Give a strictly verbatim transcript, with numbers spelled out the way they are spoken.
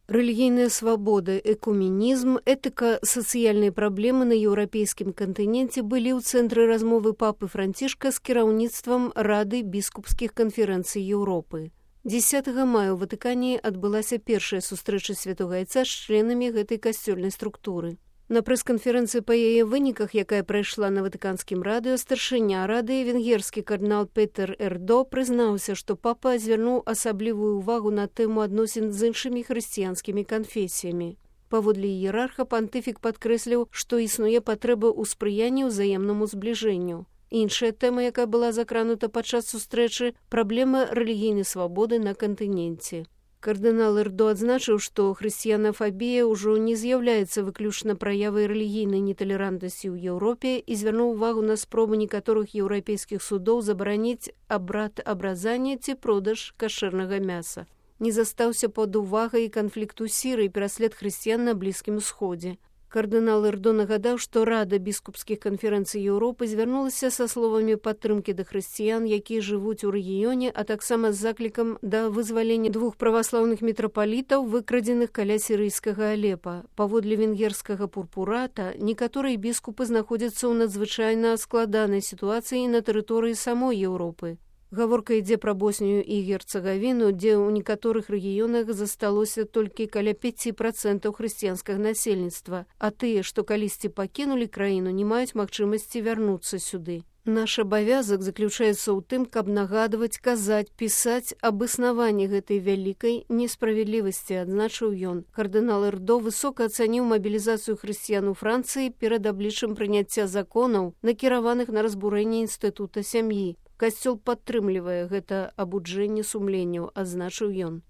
Рэлігійная свабода, экуменізм, этыка, сацыяльныя праблемы на еўрапейскім кантыненце былі ў цэнтры размовы папы Францішка з кіраўніцтвам Рады біскупскіх канферэнцый Еўропы. дзесятага мая ў Ватыкане адбылася першая сустрэча святога айца з членамі гэтай касцёльнай структуры. На прэс-канферэнцыі па яе выніках, якая прайшла на ватыканскім радыё, старшыня рады, венгерскі кардынал Петер Эрдо прызнаўся, што папа звярнуў асаблівую ўвагу на тэму адносін з іншымі хрысціянскімі канфесіямі. Паводле іерарха пантыфік падкрэсліў, што існуе патрэба ў спрыянні ўзаемнаму збліжэнню. Іншая тэма, якая была закранута падчас сустрэчы, праблема рэлігійнай свабоды на кантыненце. Кардынал Эрдо адзначыў, што хрысціянафабія ўжо не з'яўляецца выключна праявай рэлігійнай неталерантнасці ў Еўропе і звярнуў увагу на спробу некаторых еўрапейскіх судоў забараніць абрад абразання ці продаж кашэрнага мяса. Не застаўся пад увагай канфлікт у Сірыі і пераслед хрысціян на Блізкім Усходзе. Кардынал Эрдо нагадаў, што Рада біскупскіх канферэнцый Еўропы звярнулася са словамі падтрымкі да хрысціян, якія жывуць у рэгіёне, а таксама з заклікам да вызвалення двух праваслаўных мітрапалітаў, выкрадзеных каля сірыйскага Алепа. Паводле венгерскага пурпурата, некаторыя біскупы знаходзяцца ў надзвычайна складанай сітуацыі на тэрыторыі самой Еўропы. Гаворка ідзе пра Боснію і Герцагавіну, дзе ў некаторых рэгіёнах засталося толькі каля пяці працэнтаў хрысціянскага насельніцтва, а тыя, што калісьці пакінулі краіну, не маюць магчымасці вярнуцца сюды. Наш абавязак заключаецца ў тым, каб нагадваць, казаць, пісаць аб існаванні гэтай вялікай несправядлівасці, адзначыў ён. Кардынал Эрдо высока ацаніў мабілізацыю хрысціян у Францыі перад абліччам прыняцця законаў, накіраваных на разбурэнне інстытута сям'і. Касцёл падтрымлівае гэта абуджэнне сумленняў, адзначыў ён.